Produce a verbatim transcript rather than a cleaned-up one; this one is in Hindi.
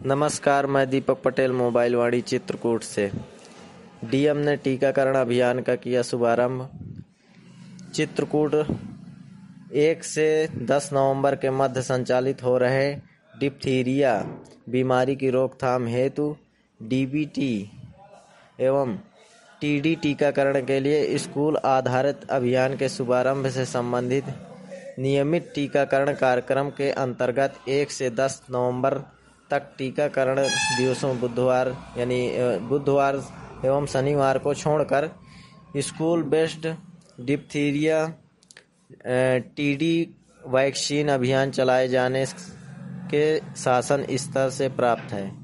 नमस्कार, मैं दीपक पटेल मोबाइल वाणी चित्रकूट से। डीएम ने टीकाकरण अभियान का किया शुभारंभ। चित्रकूट एक से दस नवंबर के मध्य संचालित हो रहे डिप्थीरिया बीमारी की रोकथाम हेतु डीबीटी एवं टीडी टीकाकरण के लिए स्कूल आधारित अभियान के शुभारंभ से संबंधित नियमित टीकाकरण कार्यक्रम के अंतर्गत एक से दस नवंबर तक टीकाकरण दिवसों बुधवार यानी बुधवार एवं शनिवार को छोड़कर school based diphtheria TD vaccine अभियान चलाए जाने के शासन स्तर से प्राप्त है।